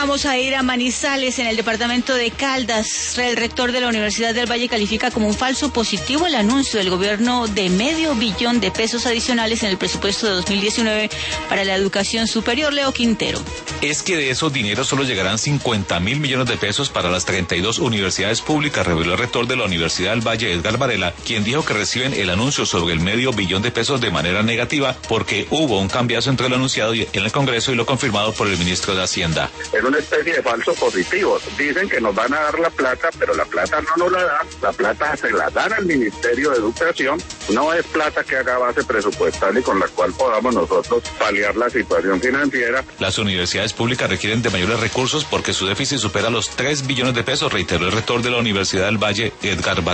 Vamos a ir a Manizales, en el departamento de Caldas. El rector de la Universidad del Valle califica como un falso positivo el anuncio del gobierno de $500 millones de pesos adicionales en el presupuesto de 2019 para la educación superior. Leo Quintero. Es que de esos dineros solo llegarán 50.000 millones de pesos para las 32 universidades públicas, reveló el rector de la Universidad del Valle, Edgar Varela, quien dijo que reciben el anuncio sobre el $500 millones de pesos de manera negativa porque hubo un cambiazo entre lo anunciado en el Congreso y lo confirmado por el ministro de Hacienda. Es una especie de falso positivo. Dicen que nos van a dar la plata, pero la plata no nos la dan. La plata se la dan al Ministerio de Educación. No es plata que haga base presupuestal y con la cual podamos nosotros paliar la situación financiera. Las universidades públicas requieren de mayores recursos porque su déficit supera los 3 billones de pesos, reiteró el rector de la Universidad del Valle, Edgar Varela.